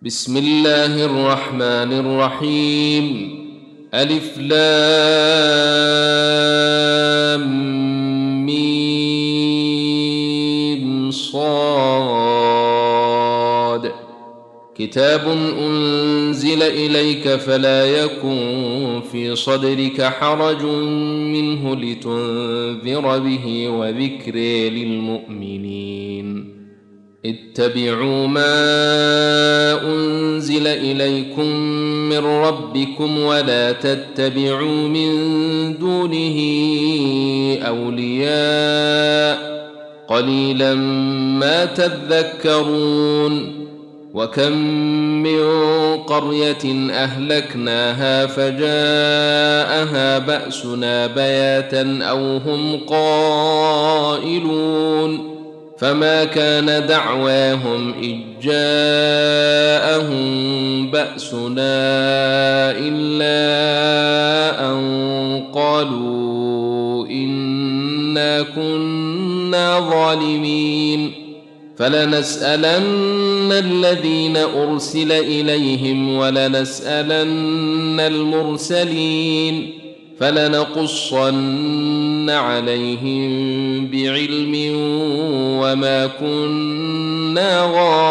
بسم الله الرحمن الرحيم. ألف لام ميم صاد. كتاب أنزل إليك فلا يكن في صدرك حرج منه لتنذر به وذكر للمؤمنين. اتبعوا ما أنزل إليكم من ربكم ولا تتبعوا من دونه أولياء قليلا ما تذكرون. وكم من قرية أهلكناها فجاءها بأسنا بياتا أو هم قائلون فما كان دعواهم إذ جاءهم بأسنا إلا أن قالوا إنا كنا ظالمين. فلنسألن الذين أرسل إليهم ولنسألن المرسلين فلنقصن عليهم بعلم وما كنا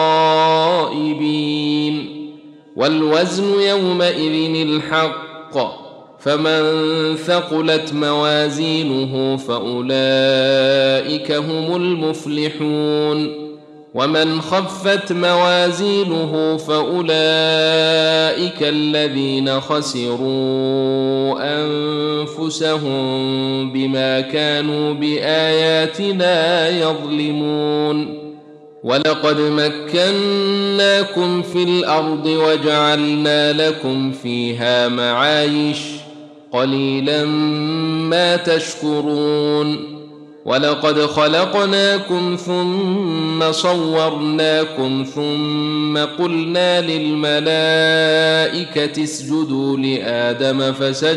غائبين. والوزن يومئذ الحق فمن ثقلت موازينه فأولئك هم المفلحون ومن خفت موازينه فأولئك الذين خسروا أنفسهم بما كانوا بآياتنا يظلمون. ولقد مكناكم في الأرض وجعلنا لكم فيها معايش قليلا ما تشكرون. ولقد خلقناكم ثم صورناكم ثم قلنا للملائكة اسجدوا لآدم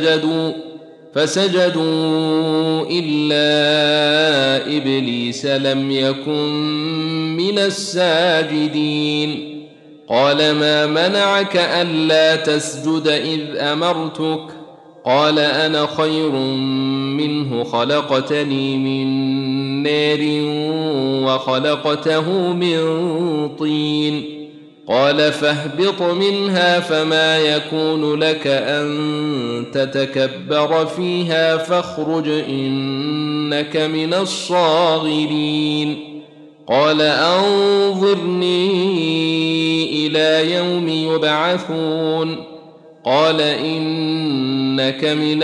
فسجدوا إلا إبليس لم يكن من الساجدين. قال ما منعك ألا تسجد إذ أمرتك؟ قال أنا خير منه خلقتني من نار وخلقته من طين. قال فاهبط منها فما يكون لك أن تتكبر فيها فاخرج إنك من الصاغرين. قال أنظرني إلى يوم يبعثون. قال إنك من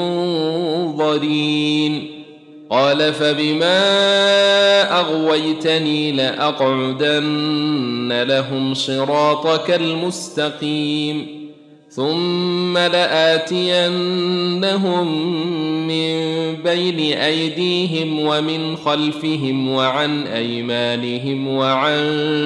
المنظرين. قال فبما أغويتني لأقعدن لهم صراطك المستقيم ثم لآتينهم من بين أيديهم ومن خلفهم وعن أيمانهم وعن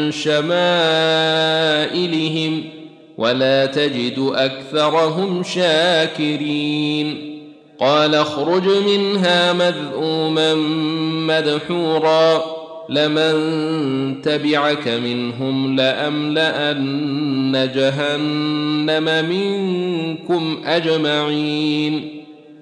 شمائلهم ولا تجد أكثرهم شاكرين. قال اخرج منها مذءوما مدحورا لمن تبعك منهم لأملأن جهنم منكم أجمعين.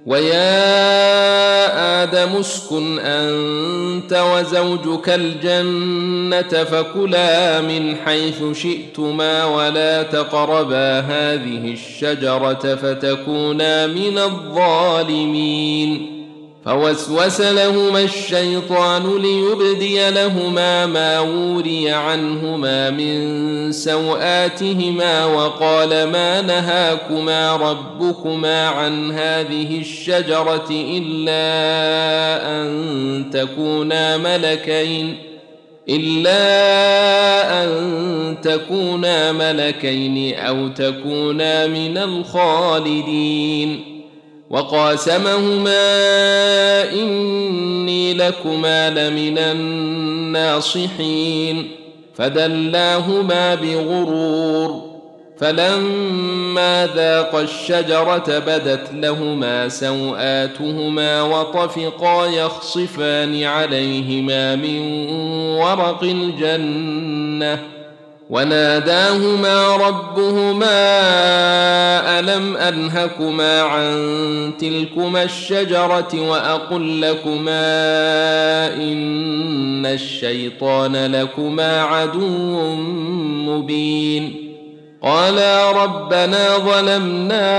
ويا آدم اسكن أنت وزوجك الجنة فكلا من حيث شئتما ولا تقربا هذه الشجرة فتكونا من الظالمين. فوسوس لهما الشيطان ليبدي لهما ما وري عنهما من سوآتهما وقال ما نهاكما ربكما عن هذه الشجرة إلا أن تكونا ملكين أو تكونا من الخالدين. وقاسمهما إني لكما لمن الناصحين فدلاهما بغرور. فلما ذاقا الشجرة بدت لهما سوآتهما وطفقا يخصفان عليهما من ورق الجنة وناداهما ربهما ألم أنهكما عن تلكما الشجرة وأقل لكما إن الشيطان لكما عدو مبين قالا ربنا ظلمنا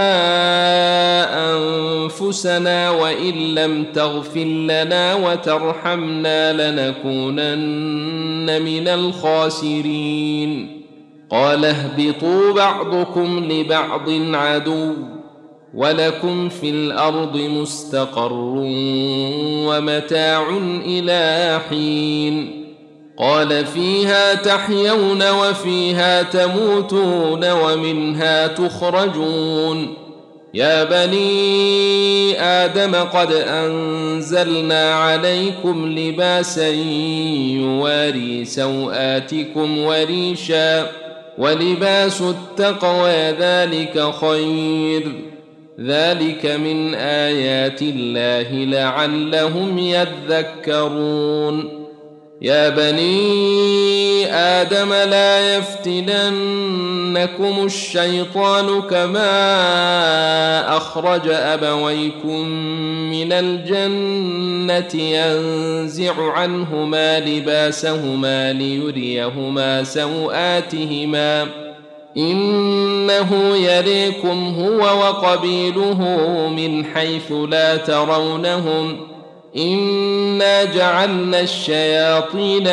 أنفسنا وإن لم تغفر لنا وترحمنا لنكونن من الخاسرين قال اهبطوا بعضكم لبعض عدو ولكم في الأرض مستقر ومتاع إلى حين قال فيها تحيون وفيها تموتون ومنها تخرجون يا بني آدم قد أنزلنا عليكم لباسا يواري سوآتكم وريشا ولباس التقوى ذلك خير ذلك من آيات الله لعلهم يذكرون يا بني آدم لا يفتننكم الشيطان كما أخرج أبويكم من الجنة ينزع عنهما لباسهما ليريهما سوآتهما إنه يريكم هو وقبيله من حيث لا ترونهم إنا جعلنا الشياطين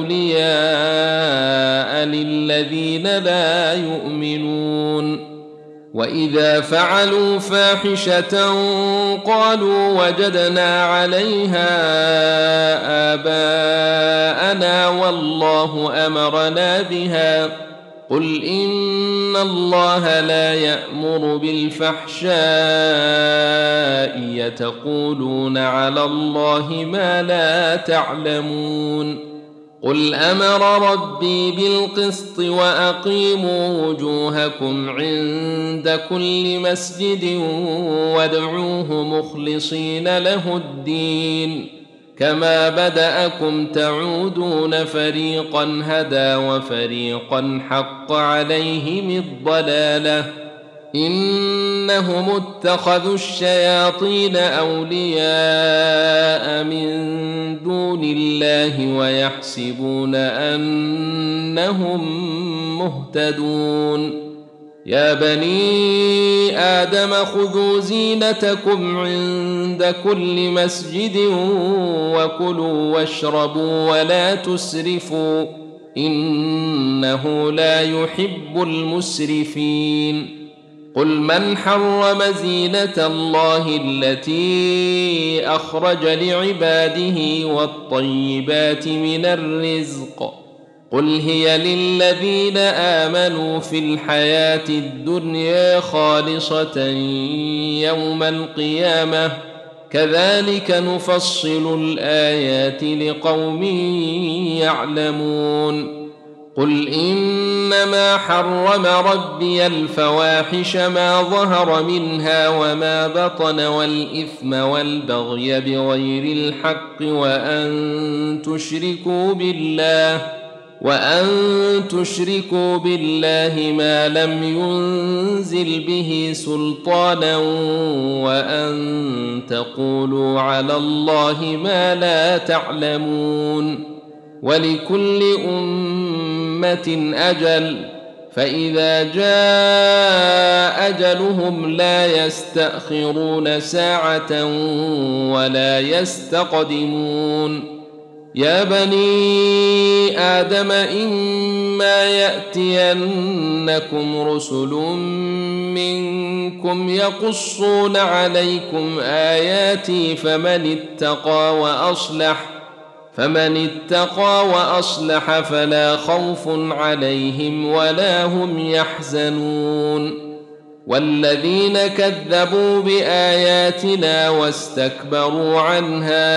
أولياء للذين لا يؤمنون وإذا فعلوا فاحشة قالوا وجدنا عليها آباءنا والله أمرنا بها قل إن الله لا يأمر بالفحشاء يتقولون على الله ما لا تعلمون قل أمر ربي بالقسط وأقيموا وجوهكم عند كل مسجد وادعوه مخلصين له الدين كما بدأكم تعودون فريقا هدى وفريقا حق عليهم الضلالة إنهم اتخذوا الشياطين أولياء من دون الله ويحسبون أنهم مهتدون يا بني آدم خذوا زينتكم عند كل مسجد وكلوا واشربوا ولا تسرفوا إنه لا يحب المسرفين قل من حرم زينة الله التي أخرج لعباده والطيبات من الرزق قل هي للذين آمنوا في الحياة الدنيا خالصة يوم القيامة كذلك نفصل الآيات لقوم يعلمون قل إنما حرم ربي الفواحش ما ظهر منها وما بطن والإثم والبغي بغير الحق وأن تشركوا بالله ما لم ينزل به سلطانا وأن تقولوا على الله ما لا تعلمون ولكل أمة أجل فإذا جاء أجلهم لا يستأخرون ساعة ولا يستقدمون يا بني آدم إما يأتينكم رسل منكم يقصون عليكم آياتي فمن اتقى وأصلح فلا خوف عليهم ولا هم يحزنون والذين كذبوا بآياتنا واستكبروا عنها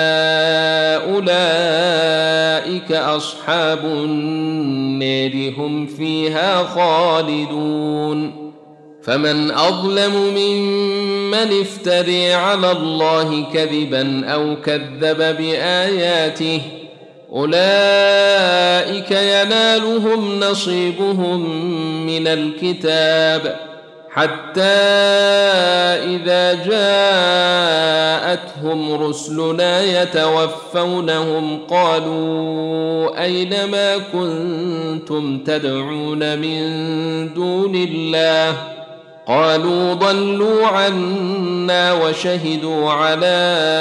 أولئك أصحاب النار هم فيها خالدون فمن أظلم ممن افتري على الله كذبا أو كذب بآياته أولئك ينالهم نصيبهم من الكتاب حتى إذا جاءتهم رسلنا يتوفونهم قالوا أين ما كنتم تدعون من دون الله قالوا ضلوا عنا وشهدوا على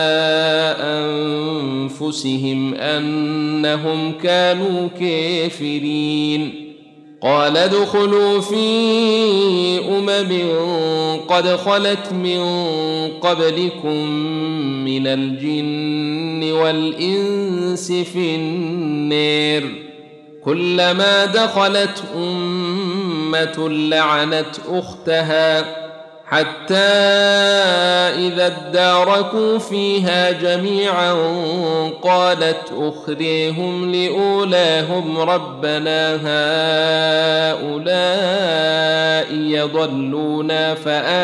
أنفسهم أنهم كانوا كافرين قال ادخلوا في قد خلت من قبلكم من الجن والإنس في النار كلما دخلت أمة لعنت أختها حتى إذا اداركوا فيها جميعا قالت أخريهم لأولاهم ربنا هؤلاء يضلونا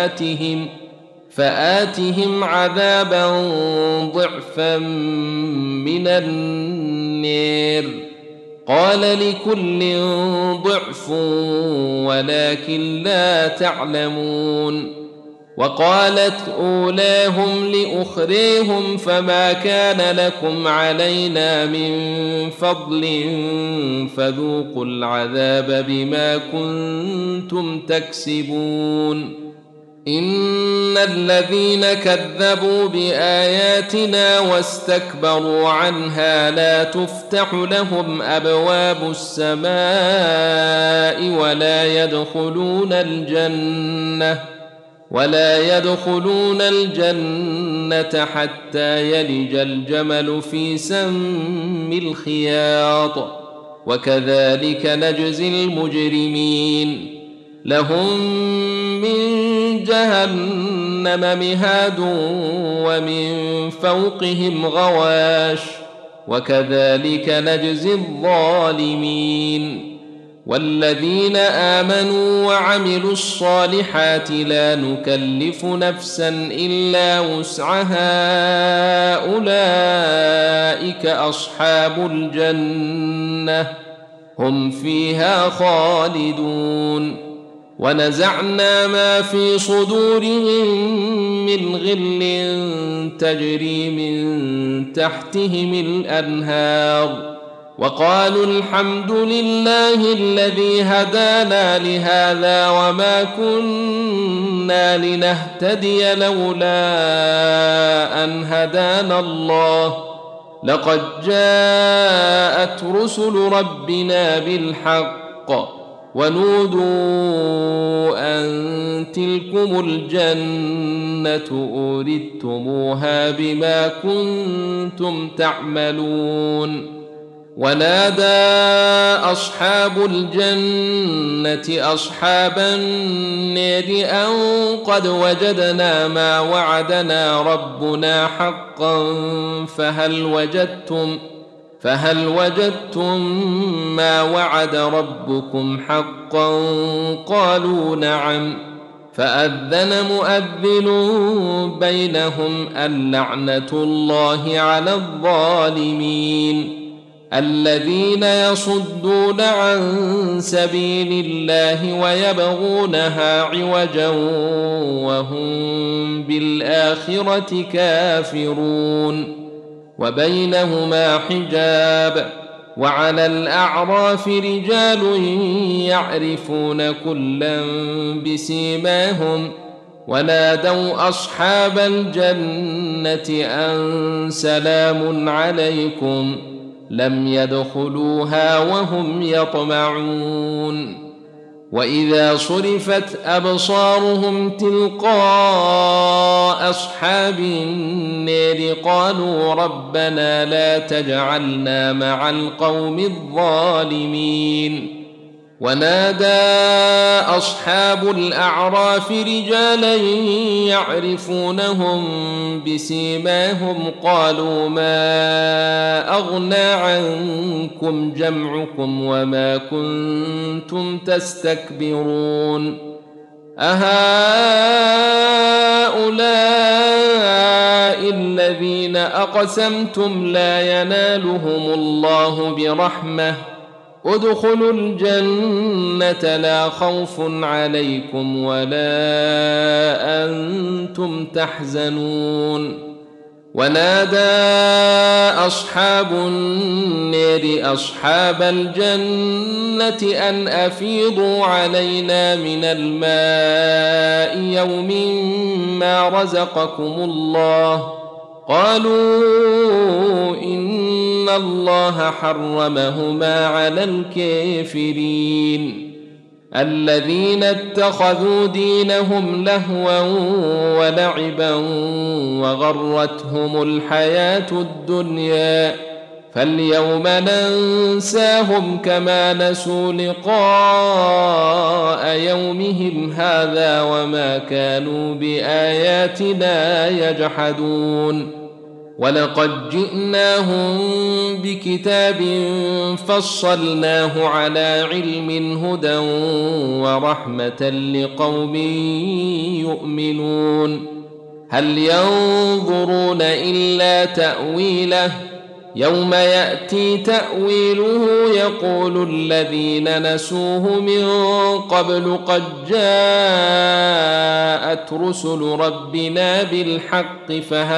فآتهم عذابا ضعفا من النار قال لكل ضعف ولكن لا تعلمون وقالت أولاهم لأخريهم فما كان لكم علينا من فضل فذوقوا العذاب بما كنتم تكسبون إن الذين كذبوا بآياتنا واستكبروا عنها لا تفتح لهم أبواب السماء ولا يدخلون الجنة حتى يلج الجمل في سم الخياط وكذلك نجزي المجرمين لهم من جهنم مهاد ومن فوقهم غواش وكذلك نجزي الظالمين والذين آمنوا وعملوا الصالحات لا نكلف نفسا إلا وسعها أولئك أصحاب الجنة هم فيها خالدون ونزعنا ما في صدورهم من غل تجري من تحتهم الأنهار وقالوا الحمد لله الذي هدانا لهذا وما كنا لنهتدي لولا أن هدانا الله لقد جاءت رسل ربنا بالحق ونودوا أن تلكم الجنة أوردتموها بما كنتم تعملون ونادى أصحاب الجنة أصحاب النار أن قد وجدنا ما وعدنا ربنا حقا فهل وجدتم ما وعد ربكم حقا قالوا نعم فأذن مؤذن بينهم اللعنة الله على الظالمين الذين يصدون عن سبيل الله ويبغونها عوجا وهم بالآخرة كافرون وبينهما حجاب وعلى الأعراف رجال يعرفون كلا بسيماهم ونادوا أصحاب الجنة أن سلام عليكم لم يدخلوها وهم يطمعون وإذا صرفت أبصارهم تلقاء أصحاب النار قالوا ربنا لا تجعلنا مع القوم الظالمين ونادى أصحاب الأعراف رجالا يعرفونهم بسيماهم قالوا ما أغنى عنكم جمعكم وما كنتم تستكبرون أهؤلاء الذين أقسمتم لا ينالهم الله برحمة ادخلوا الجنة لا خوف عليكم ولا أنتم تحزنون ونادى أصحاب النار أصحاب الجنة أن أفيضوا علينا من الماء يوم ما رزقكم الله قالوا إن الله حرمهما على الكافرين الذين اتخذوا دينهم لهوا ولعبا وغرتهم الحياة الدنيا فاليوم ننساهم كما نسوا لقاء يومهم هذا وما كانوا بآياتنا يجحدون ولقد جئناهم بكتاب فصلناه على علم هدى ورحمة لقوم يؤمنون هل ينظرون إلا تأويله يوم يأتي تأويله يقول الذين نسوه من قبل قد جاءت رسل ربنا بالحق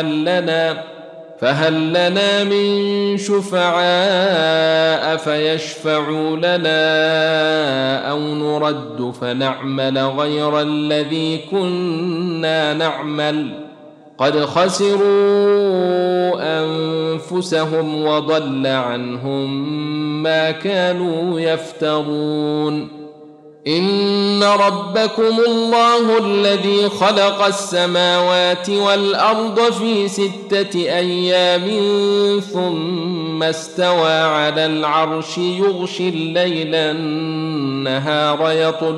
فهل لنا من شفعاء فيشفعوا لنا أو نرد فنعمل غير الذي كنا نعمل قد خسروا أنفسهم وضل عنهم ما كانوا يفترون إن ربكم الله الذي خلق السماوات والأرض في 6 أيام ثم استوى على العرش يغشي الليل النهار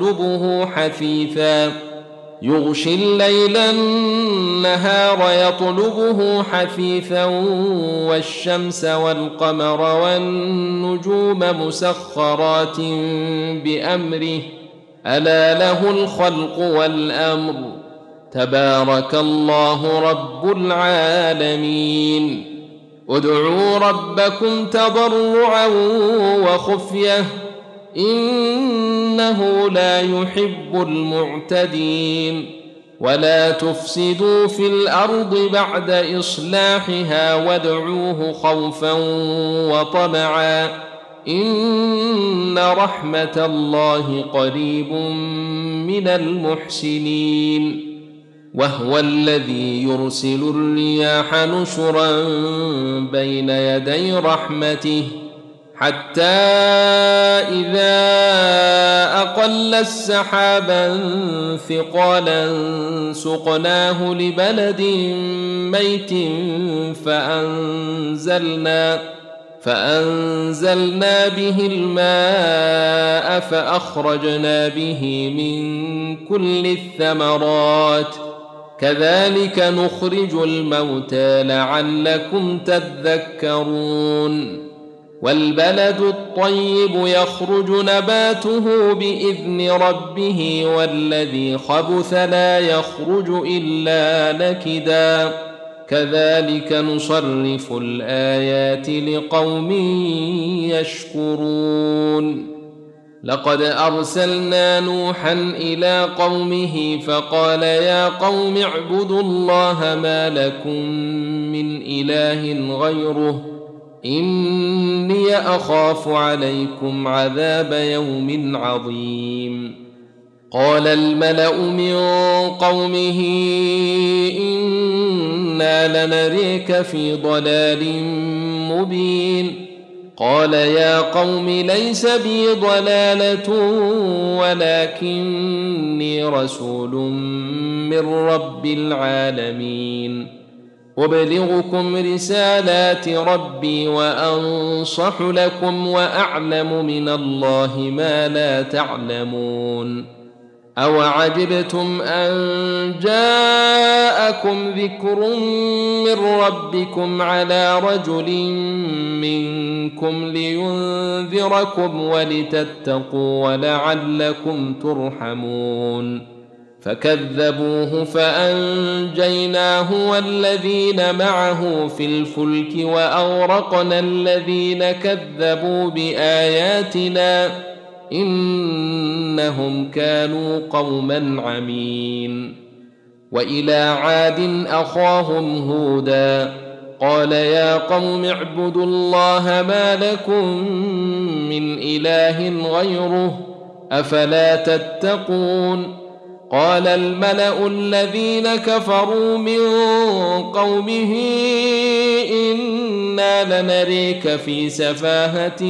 يطلبه حثيثا والشمس والقمر والنجوم مسخرات بأمره ألا له الخلق والأمر تبارك الله رب العالمين ادعوا ربكم تضرعا وخفية إنه لا يحب المعتدين ولا تفسدوا في الأرض بعد إصلاحها وادعوه خوفا وطمعا إن رحمة الله قريب من المحسنين وهو الذي يرسل الرياح نشرا بين يدي رحمته حتى إذا أقل السحابا ثقالا سقناه لبلد ميت فأنزلنا به الماء فأخرجنا به من كل الثمرات كذلك نخرج الموتى لعلكم تذكرون والبلد الطيب يخرج نباته بإذن ربه والذي خبث لا يخرج إلا نكدا كذلك نصرف الآيات لقوم يشكرون لقد أرسلنا نوحا إلى قومه فقال يا قوم اعبدوا الله ما لكم من إله غيره إني أخاف عليكم عذاب يوم عظيم قال الملأ من قومه إنا لنريك في ضلال مبين قال يا قوم ليس بي ضلالة ولكني رسول من رب العالمين أبلغكم رسالات ربي وأنصح لكم وأعلم من الله ما لا تعلمون أوعجبتم أن جاءكم ذكر من ربكم على رجل منكم لينذركم ولتتقوا ولعلكم ترحمون فكذبوه فأنجيناه والذين معه في الفلك وأغرقنا الذين كذبوا بآياتنا إنهم كانوا قوما عمين. وإلى عاد أخاهم هودا قال يا قوم اعبدوا الله ما لكم من إله غيره أفلا تتقون. قال الملأ الذين كفروا من قومه إنا لنريك في سفاهة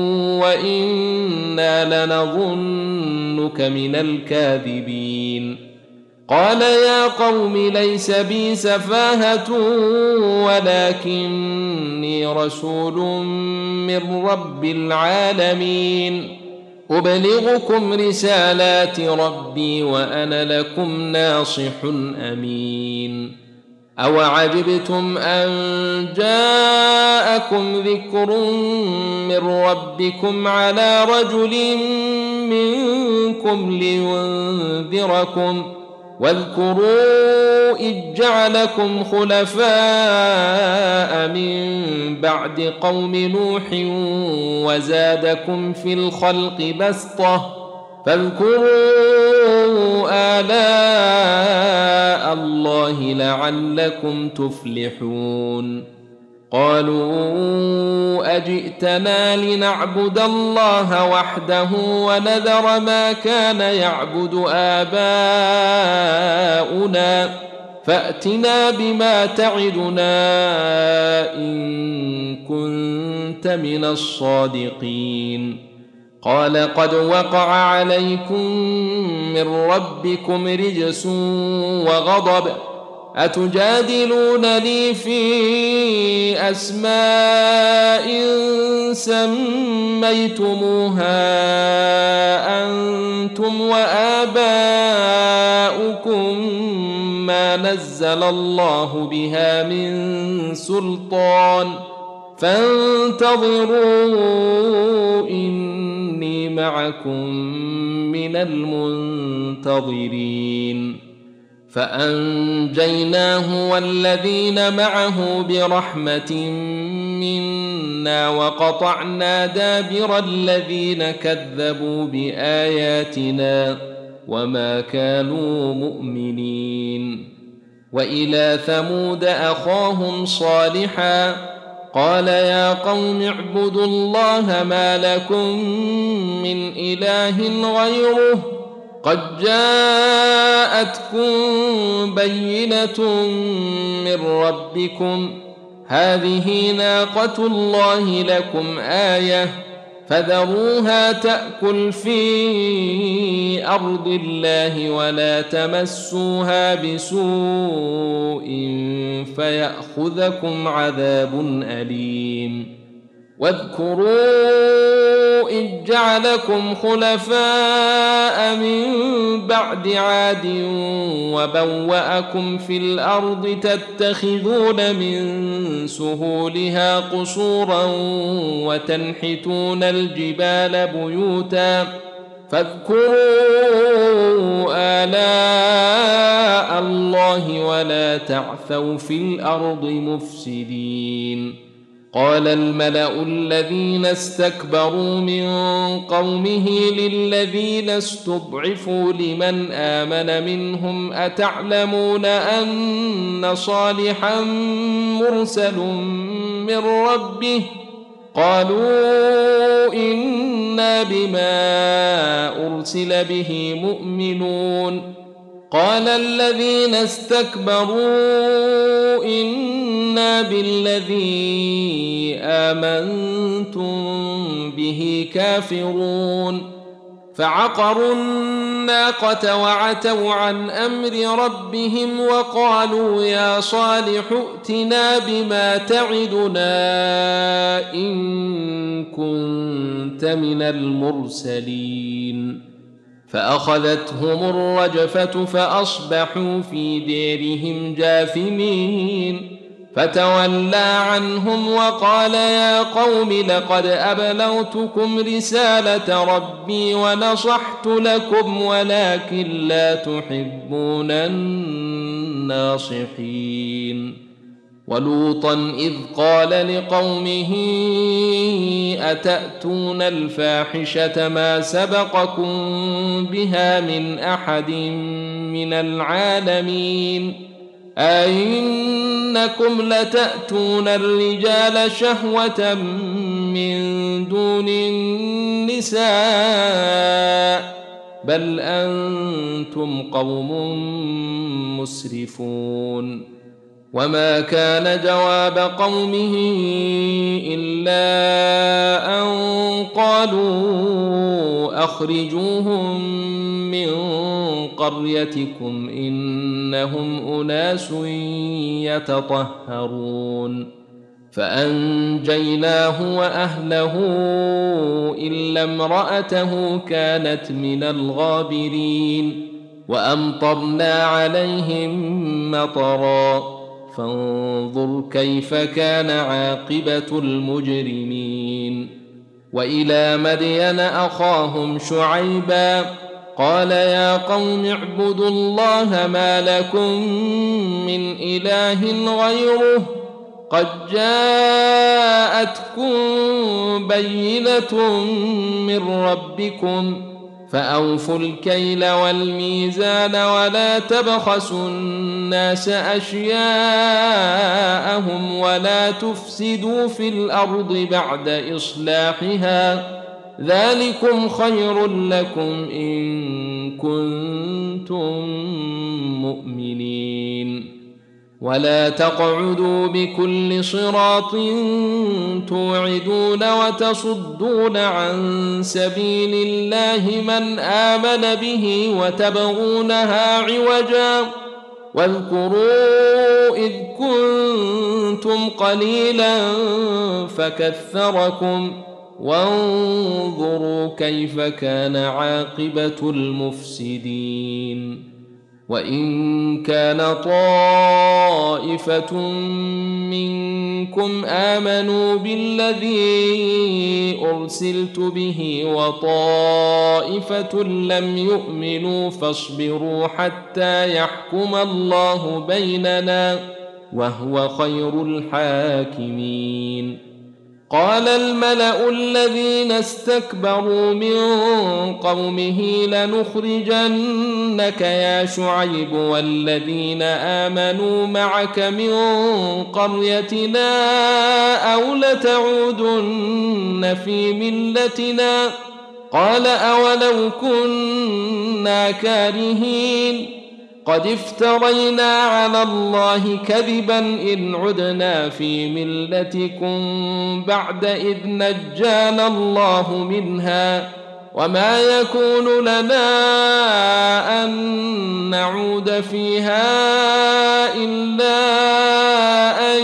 وإنا لنظنك من الكاذبين. قال يا قوم ليس بي سفاهة ولكني رسول من رب العالمين أبلغكم رسالات ربي وأنا لكم ناصح أمين. أوعجبتم أن جاءكم ذكر من ربكم على رجل منكم لينذركم واذكروا إذ جعلكم خلفاء من بعد قوم نوح وزادكم في الخلق بسطة فاذكروا آلاء الله لعلكم تفلحون. قالوا أجئتنا لنعبد الله وحده ونذر ما كان يعبد آباؤنا فأتنا بما تعدنا إن كنت من الصادقين. قال قد وقع عليكم من ربكم رجس وغضب أتجادلونني في أسماء سميتموها أنتم وآباؤكم ما نزل الله بها من سلطان فانتظروا إني معكم من المنتظرين. فأنجيناه والذين معه برحمة منا وقطعنا دابر الذين كذبوا بآياتنا وما كانوا مؤمنين. وإلى ثمود أخاهم صالحا قال يا قوم اعبدوا الله ما لكم من إله غيره قد جاءتكم بينة من ربكم هذه ناقة الله لكم آية فذروها تأكل في أرض الله ولا تمسوها بسوء فيأخذكم عذاب أليم. واذكروا إذ جعلكم خلفاء من بعد عاد وبوأكم في الأرض تتخذون من سهولها قصورا وتنحتون الجبال بيوتا فاذكروا آلاء الله ولا تعثوا في الأرض مفسدين. قال الملأ الذين استكبروا من قومه للذين استضعفوا لمن آمن منهم أتعلمون أن صالحا مرسل من ربه قالوا إنا بما أرسل به مؤمنون. قال الذين استكبروا إنا بالذي آمنتم به كافرون. فعقروا الناقة وعتوا عن أمر ربهم وقالوا يا صالح ائتنا بما تعدنا إن كنت من المرسلين. فأخذتهم الرجفة فأصبحوا في ديرهم جاثمين. فتولى عنهم وقال يا قوم لقد أبلغتكم رسالة ربي ونصحت لكم ولكن لا تحبون الناصحين. ولوطا إذ قال لقومه أتأتون الفاحشة ما سبقكم بها من أحد من العالمين أئنكم لتأتون الرجال شهوة من دون النساء بل أنتم قوم مسرفون. وما كان جواب قومه إلا أن قالوا أخرجوهم من قريتكم إنهم أناس يتطهرون. فأنجيناه وأهله إلا امرأته كانت من الغابرين. وأمطرنا عليهم مطرا فانظر كيف كان عاقبة المجرمين. وإلى مدين أخاهم شعيبا قال يا قوم اعبدوا الله ما لكم من إله غيره قد جاءتكم بينة من ربكم فأوفوا الكيل والميزان ولا تبخسوا الناس أشياءهم ولا تفسدوا في الأرض بعد إصلاحها ذلكم خير لكم إن كنتم مؤمنين. ولا تقعدوا بكل صراط توعدون وتصدون عن سبيل الله من آمن به وتبغونها عوجا واذكروا إذ كنتم قليلا فكثركم وانظروا كيف كان عاقبة المفسدين. وإن كان طائفة منكم آمنوا بالذي أرسلت به وطائفة لم يؤمنوا فاصبروا حتى يحكم الله بيننا وهو خير الحاكمين. قال الملأ الذين استكبروا من قومه لنخرجنك يا شعيب والذين آمنوا معك من قريتنا أو لتعودن في ملتنا قال أولو كنا كارهين قد افترينا على الله كذبا إن عدنا في ملتكم بعد إذ نجانا الله منها وما يكون لنا أن نعود فيها إلا أن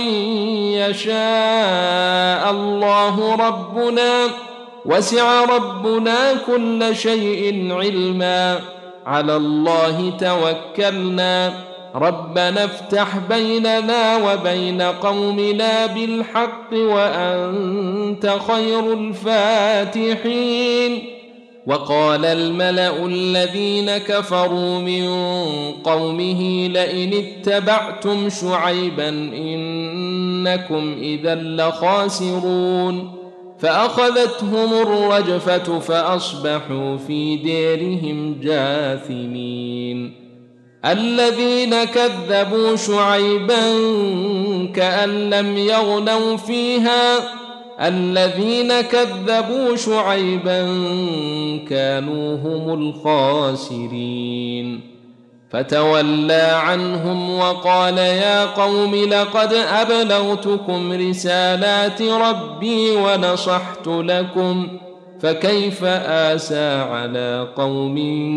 يشاء الله ربنا وسع ربنا كل شيء علما على الله توكلنا ربنا افتح بيننا وبين قومنا بالحق وأنت خير الفاتحين. وقال الملأ الذين كفروا من قومه لئن اتبعتم شعيبا إنكم إذا لخاسرون فأخذتهم الرجفة فأصبحوا في ديرهم جاثمين. الذين كذبوا شعيبا كأن لم يغنوا فيها الذين كذبوا شعيبا كانوا هم الخاسرين. فتولى عنهم وقال يا قوم لقد أبلغتكم رسالات ربي ونصحت لكم فكيف آسى على قوم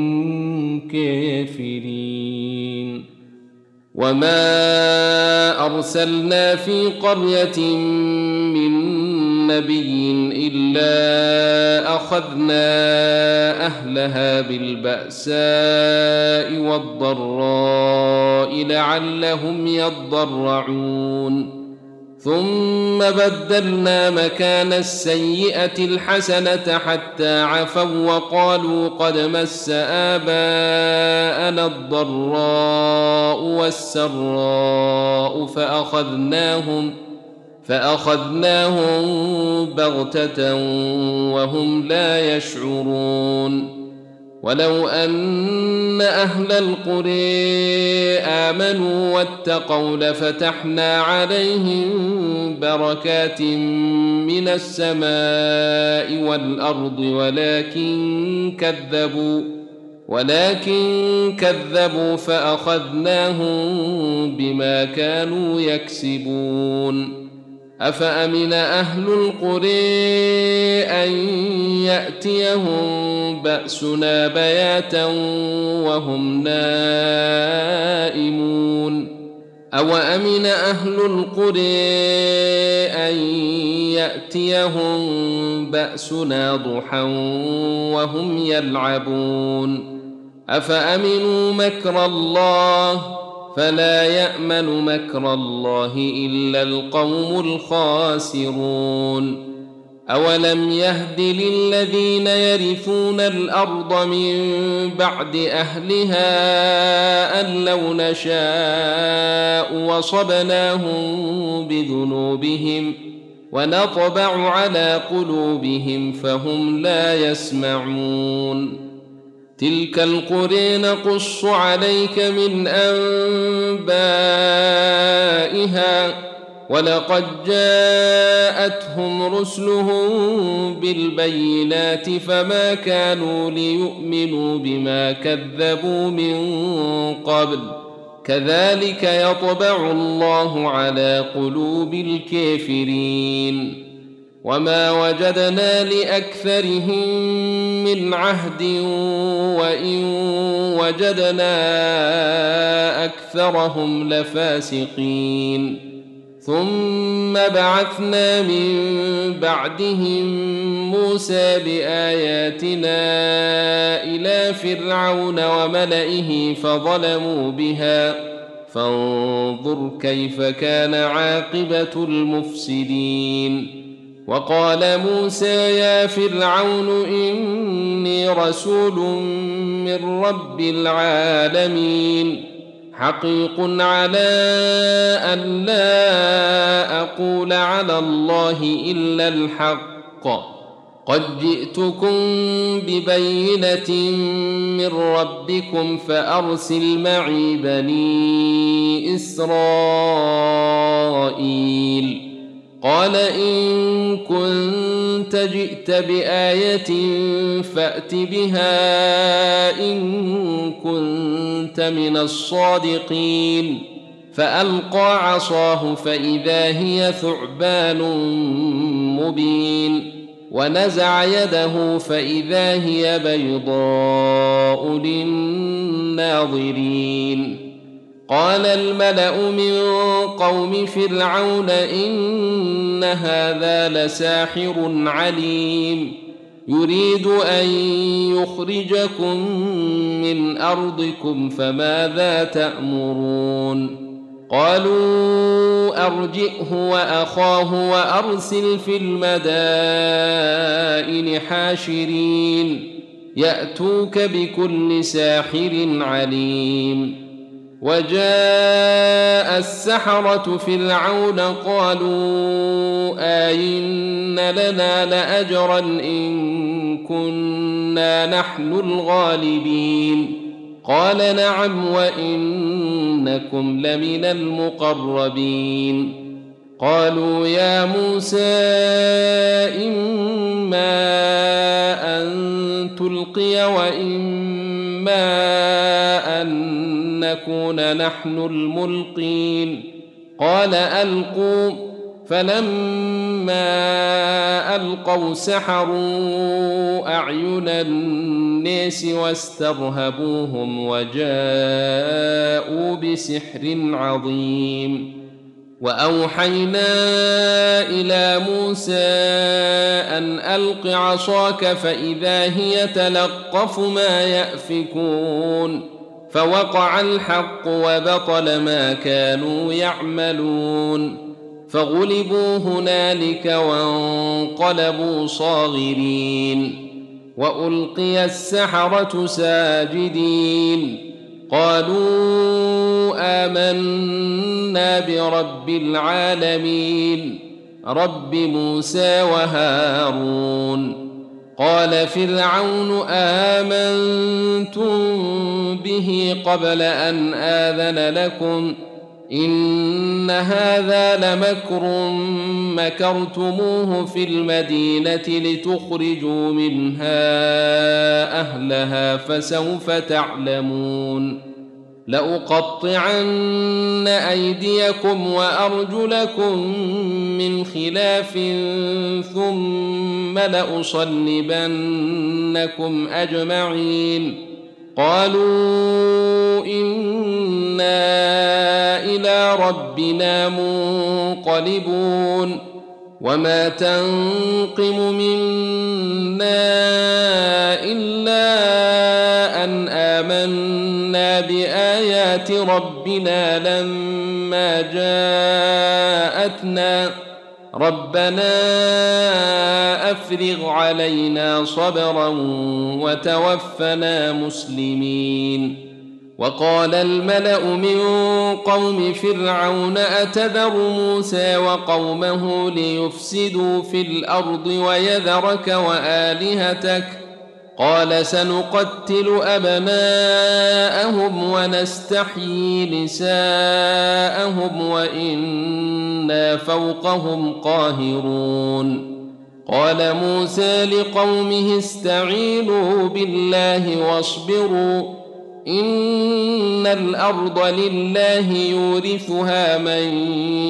كافرين. وما أرسلنا في قرية من نبي إلا أخذنا أهلها بالبأساء والضراء لعلهم يضرعون ثم بدلنا مكان السيئة الحسنة حتى عفوا وقالوا قد مس آباءنا الضراء والسراء فأخذناهم بغتة وهم لا يشعرون. ولو أن أهل القرى آمنوا واتقوا لفتحنا عليهم بركات من السماء والأرض ولكن كذبوا فأخذناهم بما كانوا يكسبون. أفأمن أهل القرى أن يأتيهم بأسنا بياتا وهم نائمون أوأمن أهل القرى أن يأتيهم بأسنا ضحى وهم يلعبون أفأمنوا مكر الله فلا يأمن مكر الله إلا القوم الخاسرون. أولم يهد للذين يرثون الأرض من بعد أهلها أن لو نشاء وصبناهم بذنوبهم ونطبع على قلوبهم فهم لا يسمعون. تلك القرى نقص عليك من أنبائها ولقد جاءتهم رسلهم بالبينات فما كانوا ليؤمنوا بما كذبوا من قبل كذلك يطبع الله على قلوب الكافرين. وما وجدنا لأكثرهم من عهد وإن وجدنا أكثرهم لفاسقين. ثم بعثنا من بعدهم موسى بآياتنا إلى فرعون وملئه فظلموا بها فانظر كيف كان عاقبة المفسدين. وقال موسى يا فرعون إني رسول من رب العالمين حقيق على أن لا أقول على الله إلا الحق قد جئتكم ببينة من ربكم فأرسل معي بني إسرائيل. قال إن كنت جئت بآية فأت بها إن كنت من الصادقين. فألقى عصاه فإذا هي ثعبان مبين ونزع يده فإذا هي بيضاء للناظرين. قال الملأ من قوم فرعون إن هذا لساحر عليم يريد أن يخرجكم من أرضكم فماذا تأمرون؟ قالوا أرجئه وأخاه وأرسل في المدائن حاشرين يأتوك بكل ساحر عليم. وجاء السحرة فرعون قالوا أئن لنا لأجرا إن كنا نحن الغالبين. قال نعم وإنكم لمن المقربين. قالوا يا موسى إما أن تلقي وإما أن نكون نحن الملقين. قال ألقوا فلما ألقوا سحروا أعين الناس واسترهبوهم وجاءوا بسحر عظيم. وأوحينا إلى موسى أن ألق عصاك فإذا هي تلقف ما يأفكون فوقع الحق وبطل ما كانوا يعملون. فغلبوا هنالك وانقلبوا صاغرين وألقي السحرة ساجدين قالوا آمنا برب العالمين رب موسى وهارون. قال فرعون آمنتم به قبل أن آذن لكم إن هذا لمكر مكرتموه في المدينة لتخرجوا منها أهلها فسوف تعلمون لأقطعن أيديكم وأرجلكم من خلاف ثم لأصلبنكم أجمعين. قالوا إنا إلى ربنا منقلبون وما تنقم منا إلا أن آمنا بآيات ربنا لما جاءتنا ربنا أفرغ علينا صبرا وتوفنا مسلمين. وقال الملأ من قوم فرعون أتذر موسى وقومه ليفسدوا في الأرض ويذرك وآلهتك قال سنقتل أبناءهم ونستحيي نساءهم وإنا فوقهم قاهرون. قال موسى لقومه استعينوا بالله واصبروا إن الأرض لله يورثها من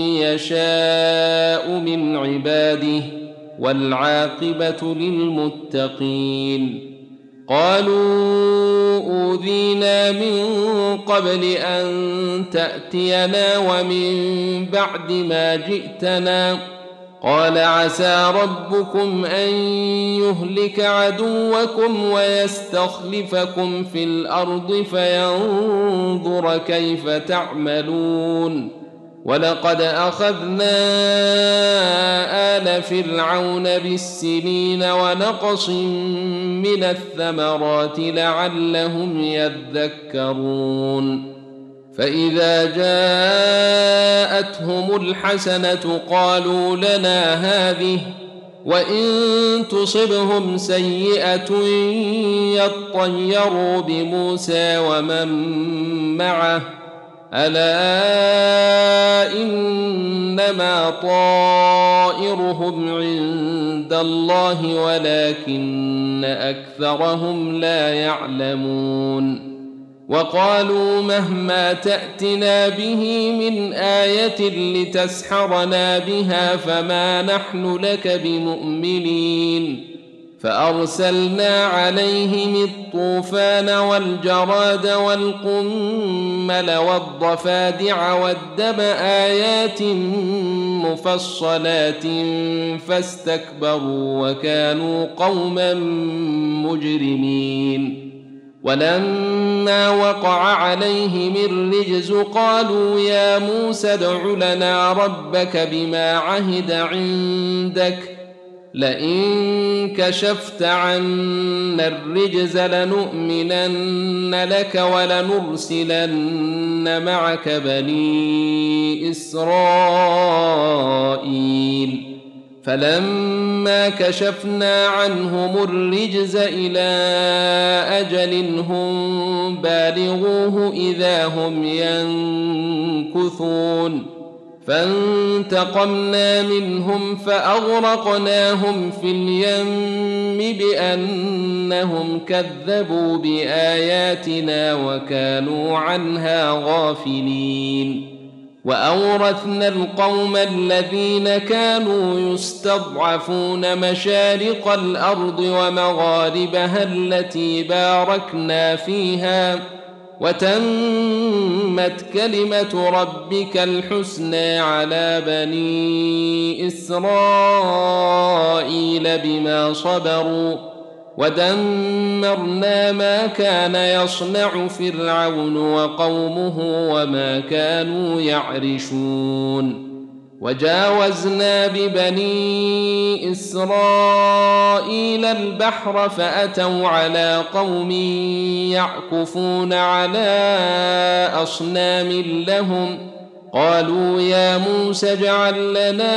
يشاء من عباده والعاقبة للمتقين. قالوا أوذينا من قبل أن تأتينا ومن بعد ما جئتنا قال عسى ربكم أن يهلك عدوكم ويستخلفكم في الأرض فينظر كيف تعملون. ولقد أخذنا آل فرعون بالسنين ونقص من الثمرات لعلهم يذكرون. فإذا جاءتهم الحسنة قالوا لنا هذه وإن تصبهم سيئة يطيروا بموسى ومن معه ألا إنما طائرهم عند الله ولكن أكثرهم لا يعلمون. وقالوا مهما تأتنا به من آية لتسحرنا بها فما نحن لك بمؤمنين. فأرسلنا عليهم الطوفان والجراد والقمل والضفادع والدم آيات مفصلات فاستكبروا وكانوا قوما مجرمين. ولما وقع عليهم الرجز قالوا يا موسى ادع لنا ربك بما عهد عندك لئن كشفت عنا الرجز لنؤمنن لك ولنرسلن معك بني إسرائيل. فلما كشفنا عنهم الرجز إلى أجل هم بالغوه إذا هم ينكثون فانتقمنا منهم فأغرقناهم في اليم بأنهم كذبوا بآياتنا وكانوا عنها غافلين. وأورثنا القوم الذين كانوا يستضعفون مشارق الأرض ومغاربها التي باركنا فيها وتمت كلمة ربك الحسنى على بني إسرائيل بما صبروا ودمرنا ما كان يصنع فرعون وقومه وما كانوا يعرشون. وجاوزنا ببني إسرائيل البحر فأتوا على قوم يعكفون على أصنام لهم قالوا يا موسى اجعل لنا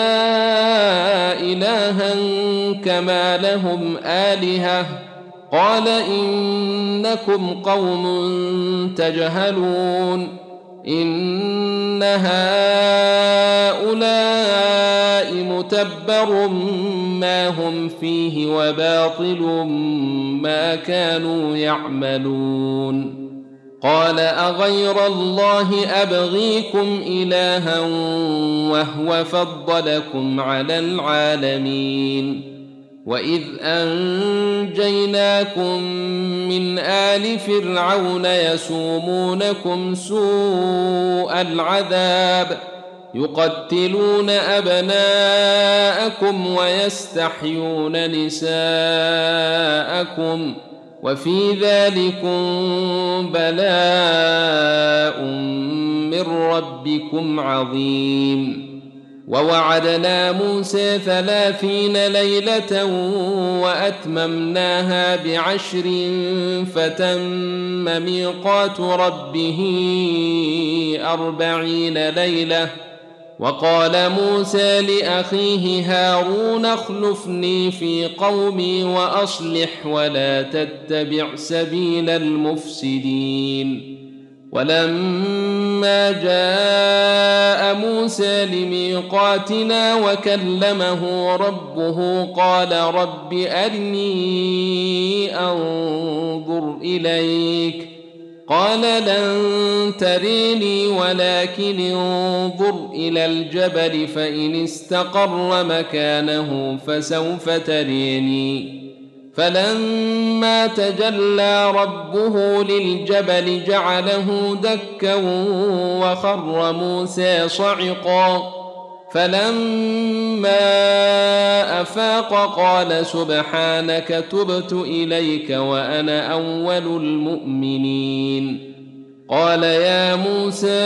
إلها كما لهم آلهة قال إنكم قوم تجهلون إن هؤلاء متبر ما هم فيه وباطل ما كانوا يعملون قال أغير الله أبغيكم إلها وهو فضلكم على العالمين وإذ أنجيناكم من آل فرعون يسومونكم سوء العذاب يقتلون أبناءكم ويستحيون نساءكم وفي ذلكم بلاء من ربكم عظيم ووعدنا موسى 30 ليلة وأتممناها ب10 فتم ميقات ربه 40 ليلة وقال موسى لأخيه هارون اخلفني في قومي وأصلح ولا تتبع سبيل المفسدين ولما جاء موسى لميقاتنا وكلمه ربه قال رب أرني أنظر إليك قال لن تريني ولكن انظر إلى الجبل فإن استقر مكانه فسوف تريني فلما تجلى ربه للجبل جعله دكا وخر موسى صعقا فلما أفاق قال سبحانك تبت إليك وأنا أول المؤمنين قال يا موسى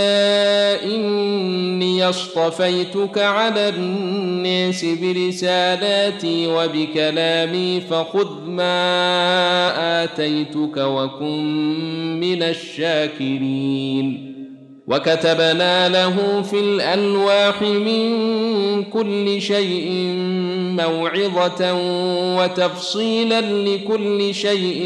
إني اصطفيتك على الناس برسالاتي وبكلامي فخذ ما آتيتك وكن من الشاكرين وكتبنا له في الألواح من كل شيء موعظة وتفصيلا لكل شيء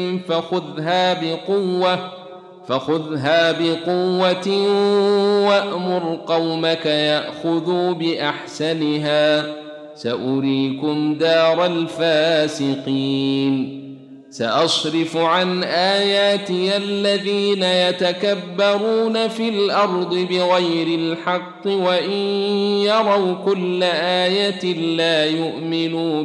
فخذها بقوة وأمر قومك يأخذوا بأحسنها سأريكم دار الفاسقين سأصرف عن آياتي الذين يتكبرون في الأرض بغير الحق وإن يروا كل آية لا يؤمنوا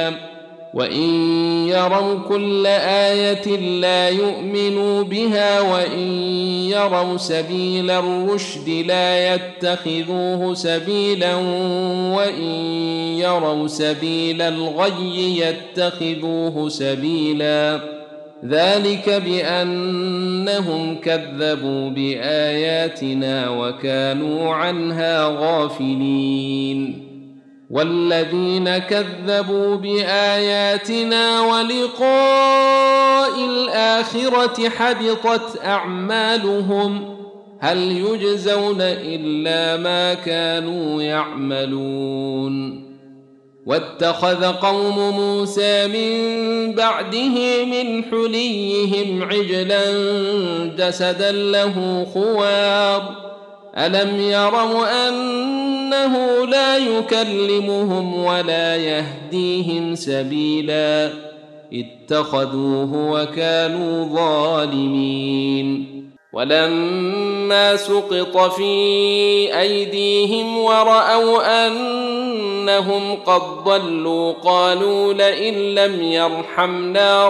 بها وإن يروا سبيل الرشد لا يتخذوه سبيلا وإن يروا سبيل الغي يتخذوه سبيلا ذلك بأنهم كذبوا بآياتنا وكانوا عنها غافلين والذين كذبوا بآياتنا ولقاء الآخرة حبطت أعمالهم هل يجزون إلا ما كانوا يعملون واتخذ قوم موسى من بعده من حليهم عجلا جسدا له خوار ألم يروا أنه لا يكلمهم ولا يهديهم سبيلا اتخذوه وكانوا ظالمين ولما سقط في أيديهم ورأوا أنهم قد ضلوا قالوا لئن لم يرحمنا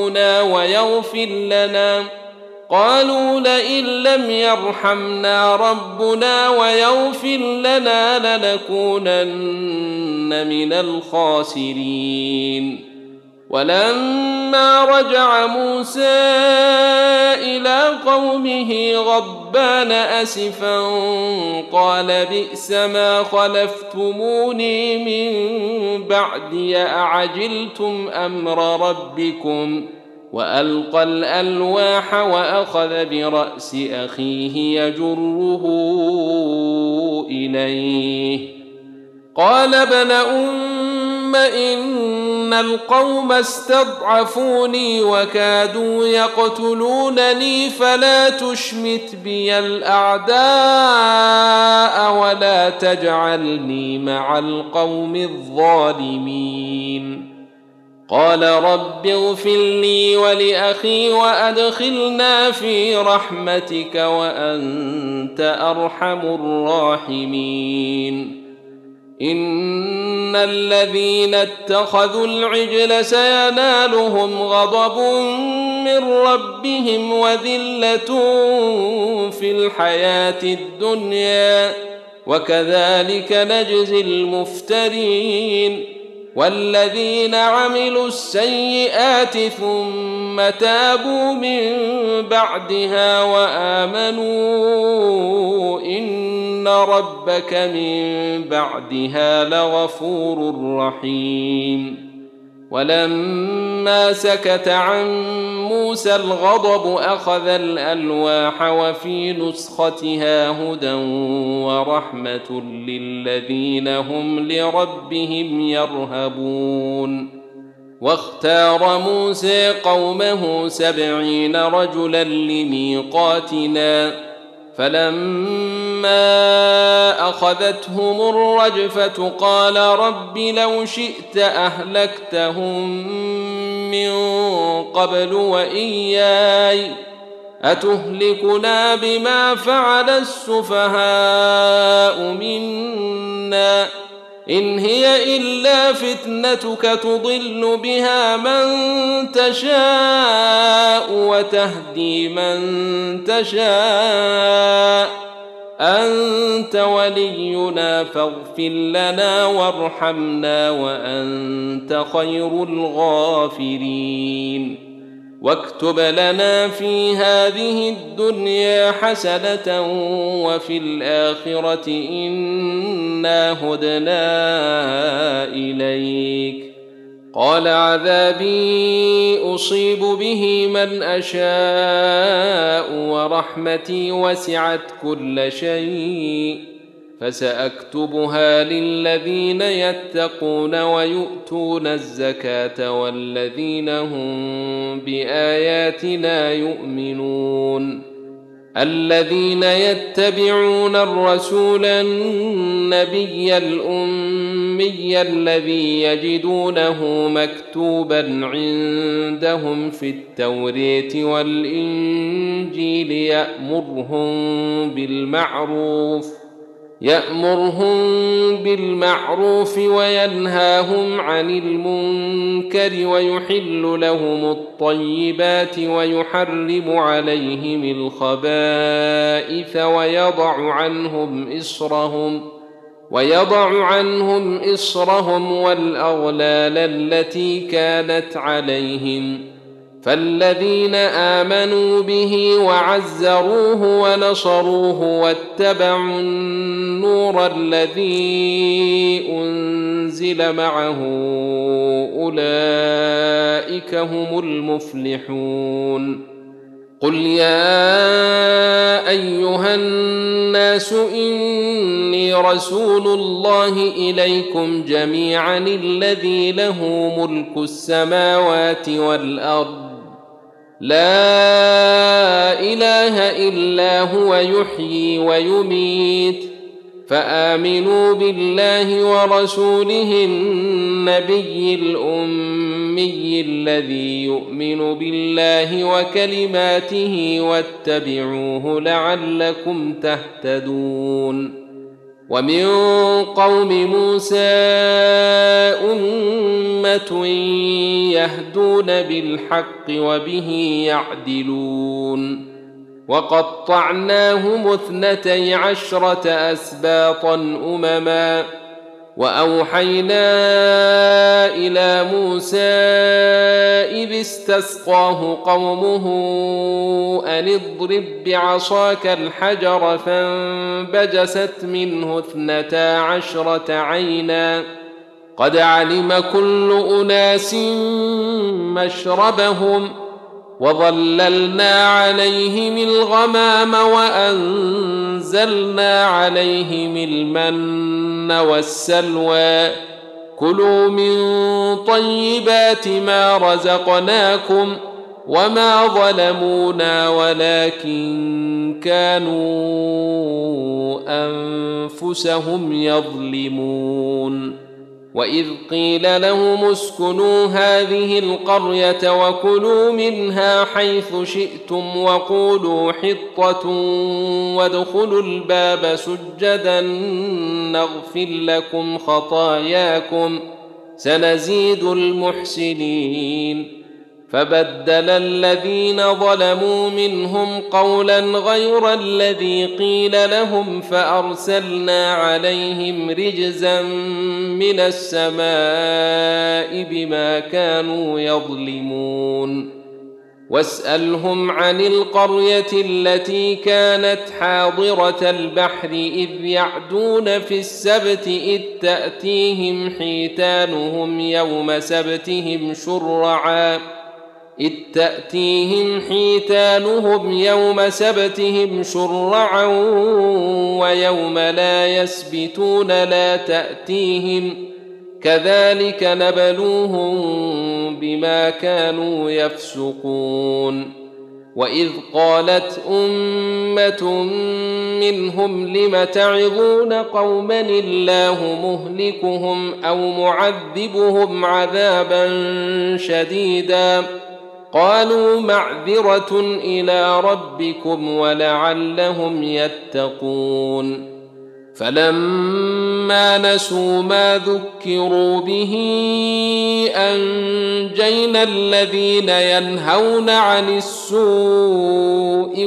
ربنا ويغفر لنا لنكونن من الخاسرين ولما رجع موسى إلى قومه غضبان أسفا قال بئس ما خلفتموني من بعدي أعجلتم أمر ربكم وألقى الألواح وأخذ برأس أخيه يجره إليه قال ابن أم إن القوم استضعفوني وكادوا يقتلونني فلا تشمت بي الأعداء ولا تجعلني مع القوم الظالمين قال رب اغفر لي ولأخي وأدخلنا في رحمتك وأنت أرحم الراحمين إن الذين اتخذوا العجل سينالهم غضب من ربهم وذلة في الحياة الدنيا وكذلك نجزي المفترين والذين عملوا السيئات ثم تابوا من بعدها وآمنوا إن ربك من بعدها لغفور رحيم ولما سكت عن موسى الغضب أخذ الألواح وفي نسختها هدى ورحمة للذين هم لربهم يرهبون واختار موسى قومه 70 رجلا لميقاتنا فلما أخذتهم الرجفة قال رب لو شئت أهلكتهم من قبل وإياي أتهلكنا بما فعل السفهاء منا إن هي إلا فتنتك تضل بها من تشاء وتهدي من تشاء أنت ولينا فاغفر لنا وارحمنا وأنت خير الغافرين واكتب لنا في هذه الدنيا حسنة وفي الآخرة إنا هدنا إليك قال عذابي أصيب به من أشاء ورحمتي وسعت كل شيء فسأكتبها للذين يتقون ويؤتون الزكاة والذين هم بآياتنا يؤمنون الذين يتبعون الرسول النبي الأمي الذي يجدونه مكتوبا عندهم في التوراة والإنجيل يأمرهم بالمعروف وينهاهم عن المنكر ويحل لهم الطيبات ويحرم عليهم الخبائث ويضع عنهم إصرهم والأغلال التي كانت عليهم فالذين آمنوا به وعزروه ونصروه واتبعوا النور الذي أنزل معه أولئك هم المفلحون قل يا أيها الناس إني رسول الله إليكم جميعا الذي له ملك السماوات والأرض لا إله إلا هو يحيي ويميت فآمنوا بالله ورسوله النبي الأمي الذي يؤمن بالله وكلماته واتبعوه لعلكم تهتدون ومن قوم موسى أمة يهدون بالحق وبه يعدلون وقطعناهم 12 أسباطا أمما وأوحينا إلى موسى إذ استسقاه قومه أن اضرب بعصاك الحجر فانبجست منه 12 عينا قد علم كل أناس مشربهم وظللنا عليهم الغمام وأنزلنا عليهم المن والسلوى كلوا من طيبات ما رزقناكم وما ظلمونا ولكن كانوا أنفسهم يظلمون وإذ قيل لهم اسكنوا هذه القرية وكلوا منها حيث شئتم وقولوا حطة وادخلوا الباب سجدا نغفر لكم خطاياكم سنزيد المحسنين فبدل الذين ظلموا منهم قولا غير الذي قيل لهم فأرسلنا عليهم رجزا من السماء بما كانوا يظلمون واسألهم عن القرية التي كانت حاضرة البحر إذ يعدون في السبت إذ تأتيهم حيتانهم يوم سبتهم شرعا ويوم لا يسبتون لا تأتيهم كذلك نبلوهم بما كانوا يفسقون وإذ قالت أمة منهم لم تعظون قوما الله مهلكهم أو معذبهم عذابا شديدا قالوا معذرة إلى ربكم ولعلهم يتقون فلما نسوا ما ذكروا به أنجينا الذين ينهون عن السوء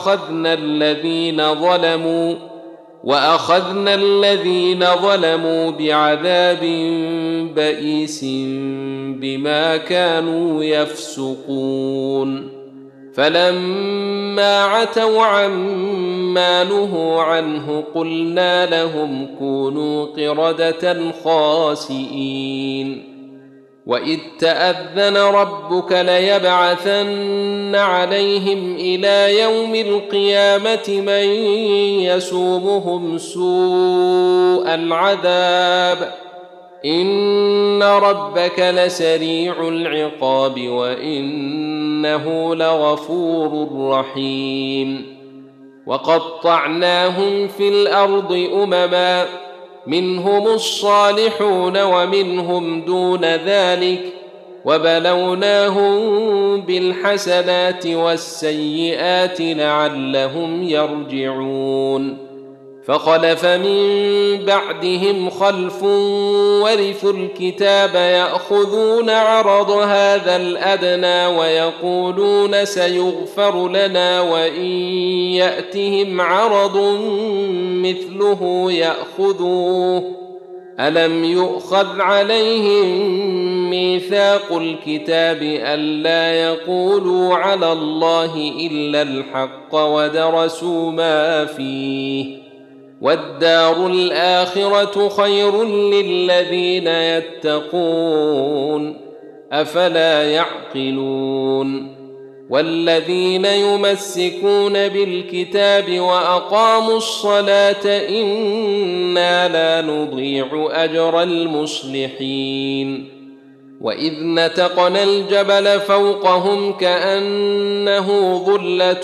وأخذنا الذين ظلموا بعذاب بئيس بما كانوا يفسقون فلما عتوا عما نهوا عنه قلنا لهم كونوا قردة خاسئين وإذ تأذن ربك ليبعثن عليهم إلى يوم القيامة من يسومهم سوء العذاب إن ربك لسريع العقاب وإنه لغفور رحيم وقطعناهم في الأرض أمما منهم الصالحون ومنهم دون ذلك وبلوناهم بالحسنات والسيئات لعلهم يرجعون فخلف من بعدهم خلف ورثوا الكتاب يأخذون عرض هذا الأدنى ويقولون سيغفر لنا وإن يأتهم عرض مثله يأخذوه ألم يؤخذ عليهم ميثاق الكتاب ألا يقولوا على الله إلا الحق ودرسوا ما فيه والدار الآخرة خير للذين يتقون أفلا يعقلون والذين يمسكون بالكتاب وأقاموا الصلاة إنا لا نضيع أجر المصلحين وإذ نتقنا الجبل فوقهم كأنه ظلة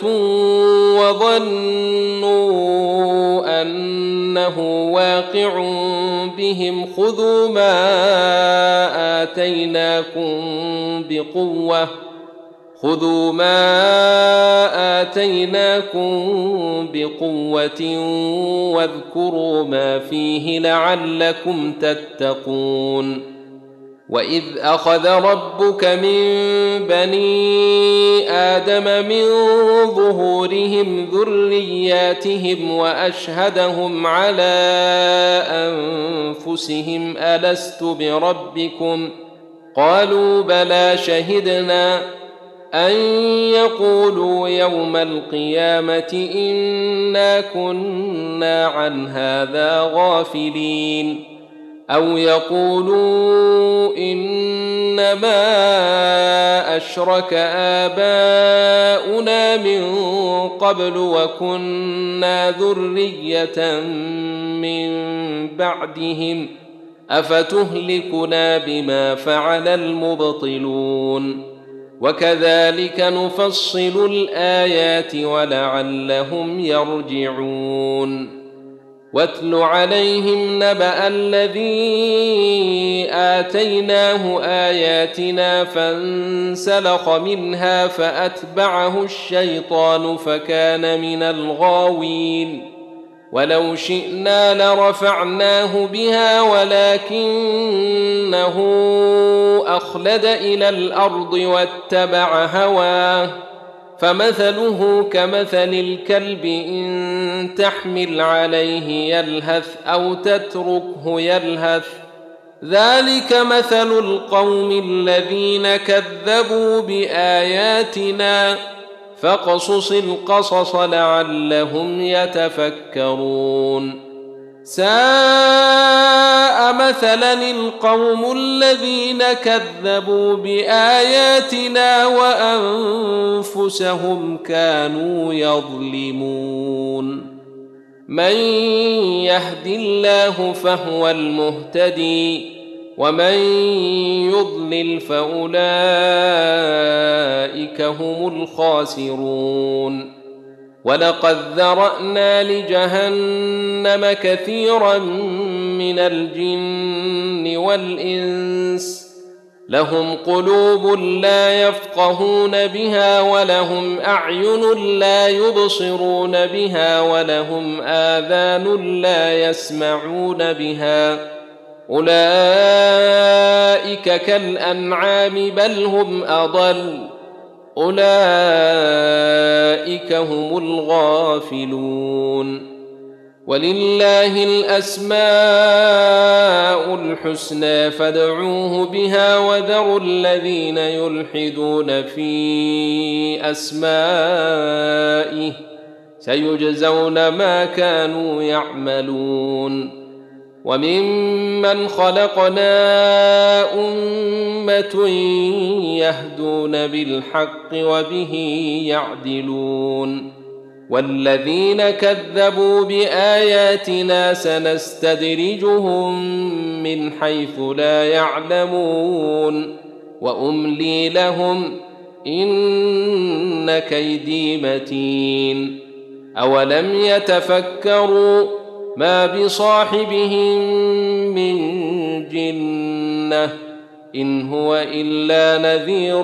وظنوا أنه واقع بهم خذوا ما آتيناكم بقوة واذكروا ما فيه لعلكم تتقون وإذ أخذ ربك من بني آدم من ظهورهم ذرياتهم وأشهدهم على أنفسهم ألست بربكم قالوا بلى شهدنا أن يقولوا يوم القيامة إنا كنا عن هذا غافلين أو يقولوا إنما أشرك آباؤنا من قبل وكنا ذرية من بعدهم أفتهلكنا بما فعل المبطلون وكذلك نفصل الآيات ولعلهم يرجعون واتل عليهم نبأ الذي آتيناه آياتنا فانسلخ منها فأتبعه الشيطان فكان من الغاوين ولو شئنا لرفعناه بها ولكنه أخلد إلى الأرض واتبع هواه فمثله كمثل الكلب إن تحمل عليه يلهث أو تتركه يلهث ذلك مثل القوم الذين كذبوا بآياتنا فاقصص القصص لعلهم يتفكرون ساء مثلا القوم الذين كذبوا بآياتنا وأنفسهم كانوا يظلمون من يهد الله فهو المهتدي ومن يضلل فأولئك هم الخاسرون ولقد ذرأنا لجهنم كثيرا من الجن والإنس لهم قلوب لا يفقهون بها ولهم أعين لا يبصرون بها ولهم آذان لا يسمعون بها أولئك كالأنعام بل هم أضل أولئك هم الغافلون ولله الأسماء الحسنى فادعوه بها وذروا الذين يلحدون في أسمائه سيجزون ما كانوا يعملون وممن خلقنا أمة يهدون بالحق وبه يعدلون والذين كذبوا بآياتنا سنستدرجهم من حيث لا يعلمون وأملي لهم إن كيدي متين أولم يتفكروا ما بصاحبهم من جنة إن هو إلا نذير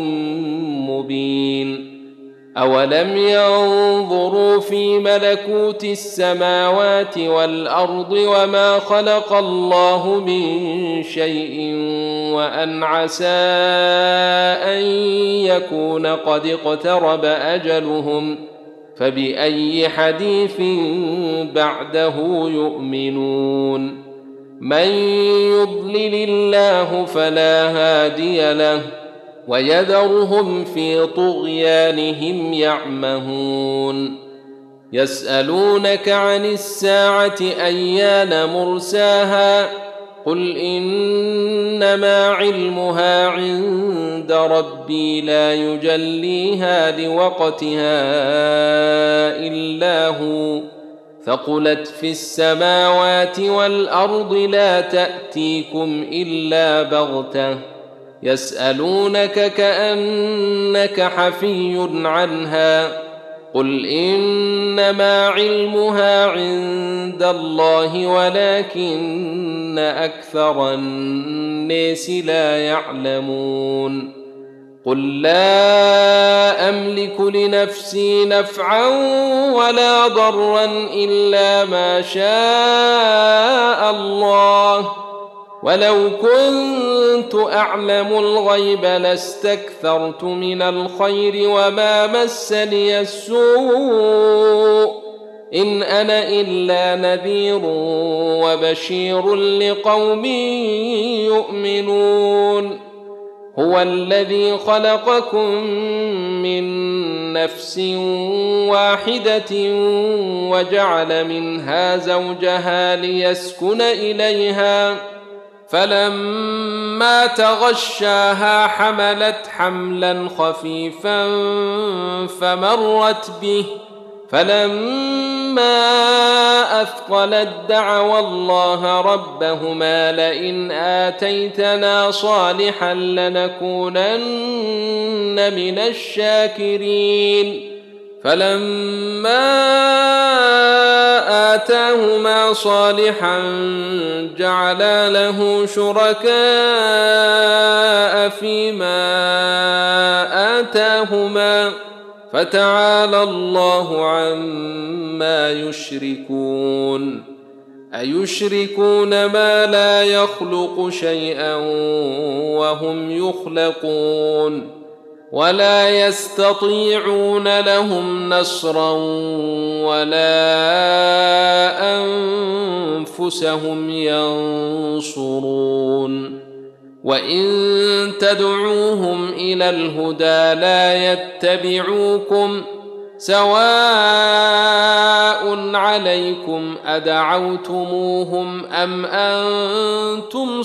مبين أولم ينظروا في ملكوت السماوات والأرض وما خلق الله من شيء وأن عسى أن يكون قد اقترب أجلهم فبأي حديث بعده يؤمنون من يضلل الله فلا هادي له ويذرهم في طغيانهم يعمهون يسألونك عن الساعة أيان مرساها قل إنما علمها عند ربي لا يجليها لوقتها إلا هو ثقلت في السماوات والأرض لا تأتيكم إلا بغتة يسألونك كأنك حفي عنها قل إنما علمها عند الله ولكن أكثر الناس لا يعلمون قل لا أملك لنفسي نفعا ولا ضرا إلا ما شاء الله ولو كنت أعلم الغيب لاستكثرت من الخير وما مسني السوء إن أنا إلا نذير وبشير لقوم يؤمنون هو الذي خلقكم من نفس واحدة وجعل منها زوجها ليسكن إليها فلما تغشاها حملت حملا خفيفا فمرت به فلما أثقلت دعوا الله ربهما لئن آتيتنا صالحا لنكونن من الشاكرين فلما آتاهما صالحا جعلا له شركاء فيما آتاهما فتعالى الله عما يشركون أيشركون ما لا يخلق شيئا وهم يخلقون ولا يستطيعون لهم نصرا ولا أنفسهم ينصرون وإن تدعوهم إلى الهدى لا يتبعوكم سواء عليكم أدعوتموهم أم أنتم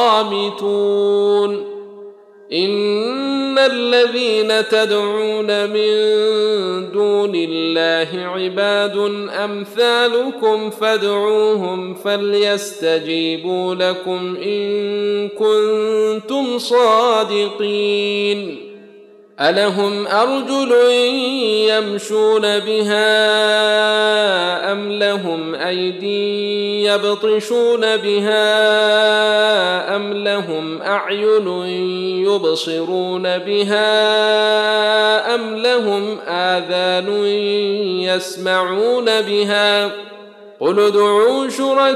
صامتون إن الذين تدعون من دون الله عباد أمثالكم فادعوهم فليستجيبوا لكم إن كنتم صادقين ألهم أرجل يمشون بها أم لهم أيدي يبطشون بها أم لهم أعين يبصرون بها أم لهم آذان يسمعون بها قل ادعوا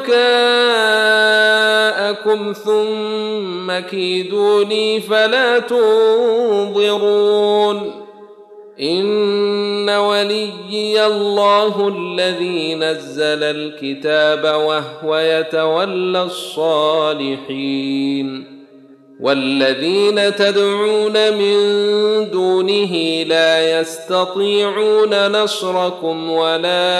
شركاءكم ثم كيدوني فلا تنظرون إن وليي الله الذي نزل الكتاب وهو يتولى الصالحين والذين تدعون من دونه لا يستطيعون نصركم ولا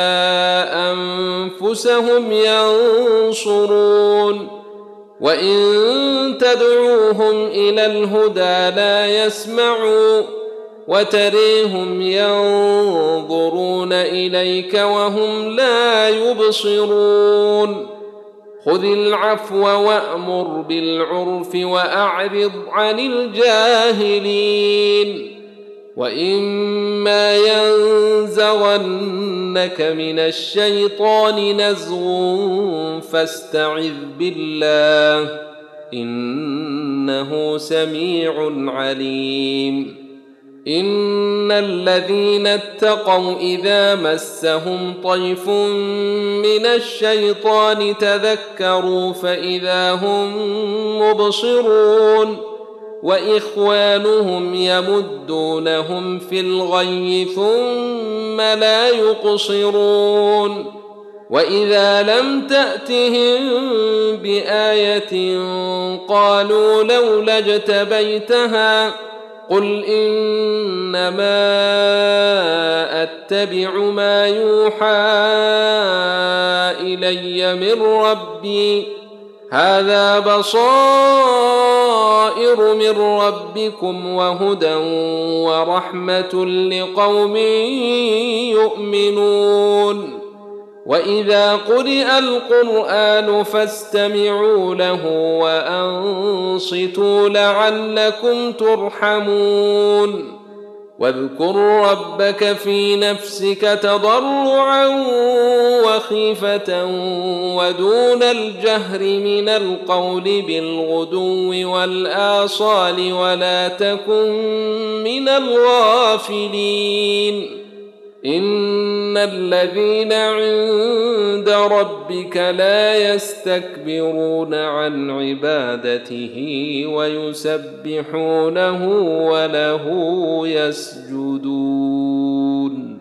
أنفسهم ينصرون وإن تدعوهم إلى الهدى لا يسمعوا وتريهم ينظرون إليك وهم لا يبصرون خذ العفو وأمر بالعرف وأعرض عن الجاهلين وإما ينزغنك من الشيطان نزغ فاستعذ بالله إنه سميع عليم إن الذين اتقوا إذا مسهم طيف من الشيطان تذكروا فإذا هم مبصرون وإخوانهم يمدونهم في الغي ثم لا يقصرون وإذا لم تأتهم بآية قالوا لولا اجتبيتها قل إنما أتبع ما يوحى إلي من ربي هذا بصائر من ربكم وهدى ورحمة لقوم يؤمنون وإذا قرئ القرآن فاستمعوا له وأنصتوا لعلكم ترحمون واذكر ربك في نفسك تضرعا وخيفة ودون الجهر من القول بالغدو والآصال ولا تكن من الغافلين إن الذين عند ربك لا يستكبرون عن عبادته ويسبحونه وله يسجدون